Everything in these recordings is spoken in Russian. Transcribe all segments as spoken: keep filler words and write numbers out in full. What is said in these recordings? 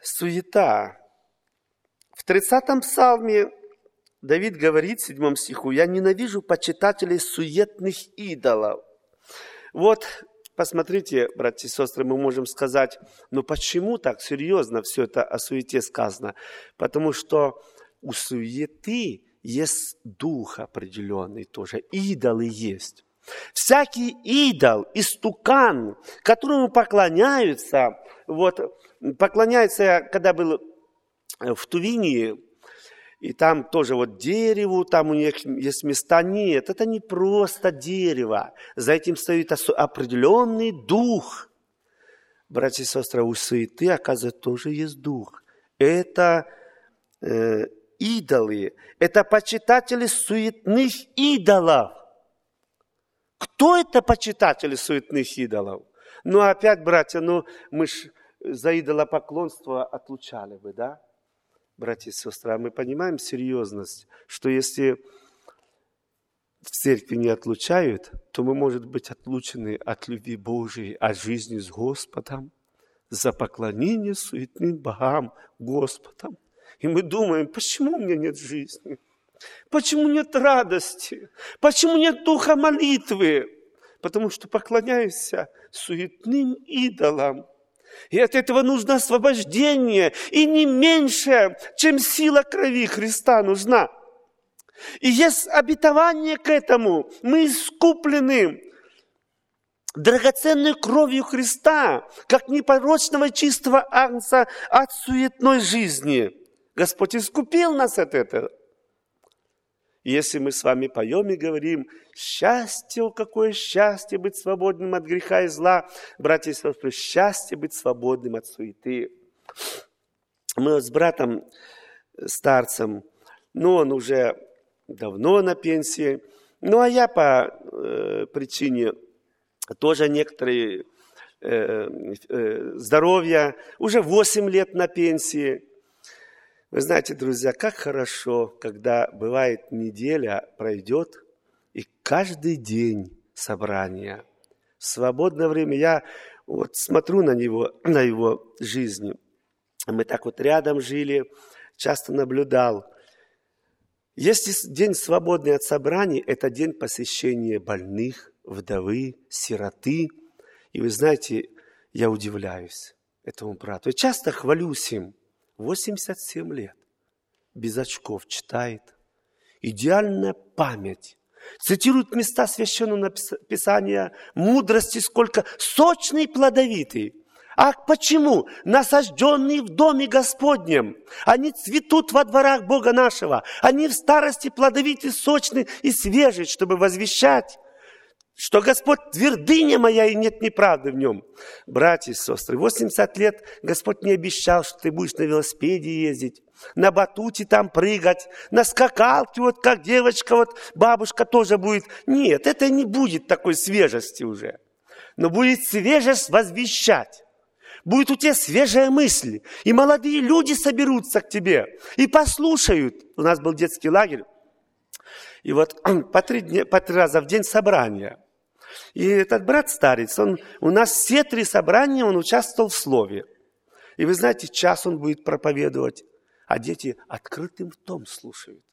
Суета. В тридцатом псалме Давид говорит в седьмом стиху: «Я ненавижу почитателей суетных идолов». Вот, посмотрите, братья и сестры, мы можем сказать, ну почему так серьезно все это о суете сказано? Потому что у суеты есть дух определенный тоже, идолы есть. Всякий идол, истукан, которому поклоняются, вот, поклоняются, я когда был в Тувинии, и там тоже вот дереву, там у них есть места. Нет, это не просто дерево. За этим стоит определенный дух. Братья и сестры, у суеты, оказывается, тоже есть дух. Это э, идолы, это почитатели суетных идолов. Кто это почитатели суетных идолов? Ну, опять, братья, ну, мы ж за идолопоклонство отлучали бы, да? Братья и сестры, а мы понимаем серьезность, что если в церкви не отлучают, то мы, может быть, отлучены от любви Божией, от жизни с Господом, за поклонение суетным богам Господом. И мы думаем, почему у меня нет жизни? Почему нет радости? Почему нет духа молитвы? Потому что поклоняюсь суетным идолам. И от этого нужно освобождение. И не меньше, чем сила крови Христа нужна. И есть обетование к этому. Мы искуплены драгоценной кровью Христа, как непорочного чистого агнца от суетной жизни. Господь искупил нас от этого. И если мы с вами поем и говорим: счастье, какое счастье быть свободным от греха и зла, братья и сестры, счастье быть свободным от суеты. Мы вот с братом старцем, ну он уже давно на пенсии, ну а я по э, причине тоже некоторые э, э, здоровья, уже восемь лет на пенсии. Вы знаете, друзья, как хорошо, когда бывает неделя пройдет, и каждый день собрания. В свободное время я вот смотрю на него, на его жизнь. Мы так вот рядом жили, часто наблюдал. Если день свободный от собраний, это день посещения больных, вдовы, сироты. И вы знаете, я удивляюсь этому брату. Я часто хвалюсь им. восемьдесят семь лет, без очков читает, идеальная память, цитирует места Священного Писания, мудрости сколько, сочный и плодовитый. А почему? Насажденные в доме Господнем, они цветут во дворах Бога нашего, они в старости плодовиты, сочны и свежи, чтобы возвещать, что Господь твердыня моя, и нет неправды в нем. Братья и сестры, восемьдесят лет Господь не обещал, что ты будешь на велосипеде ездить, на батуте там прыгать, на скакалке, вот как девочка, вот бабушка тоже будет. Нет, это не будет такой свежести уже. Но будет свежесть возвещать. Будет у тебя свежая мысль. И молодые люди соберутся к тебе и послушают. У нас был детский лагерь. И вот по три, дня, по три раза в день собрания. И этот брат-старец, он, у нас все три собрания, он участвовал в слове. И вы знаете, час он будет проповедовать, а дети открытым ртом слушают.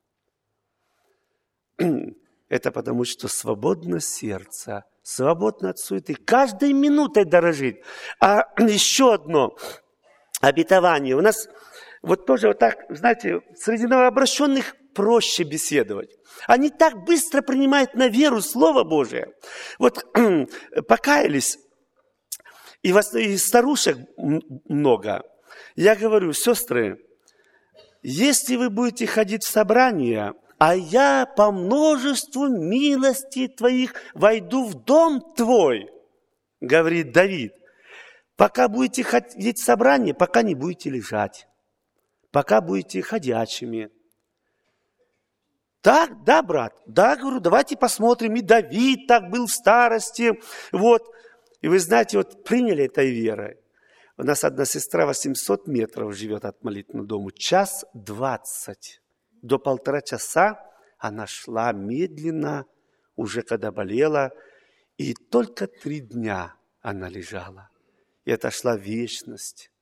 Это потому, что свободно сердце, свободно от суеты, каждой минутой дорожит. А еще одно обетование. У нас вот тоже вот так, знаете, среди новообращенных проще беседовать. Они так быстро принимают на веру Слово Божие. Вот покаялись, и, вас, и старушек много. Я говорю: сестры, если вы будете ходить в собрания, а я по множеству милостей твоих войду в дом твой, говорит Давид, пока будете ходить в собрания, пока не будете лежать, пока будете ходячими. Так, да, брат, да, говорю, давайте посмотрим. И Давид так был в старости, вот. И вы знаете, вот приняли этой верой. У нас одна сестра восемьсот метров живет от молитвенного дома, час двадцать. До полтора часа она шла медленно, уже когда болела, и только три дня она лежала. И это шла вечность.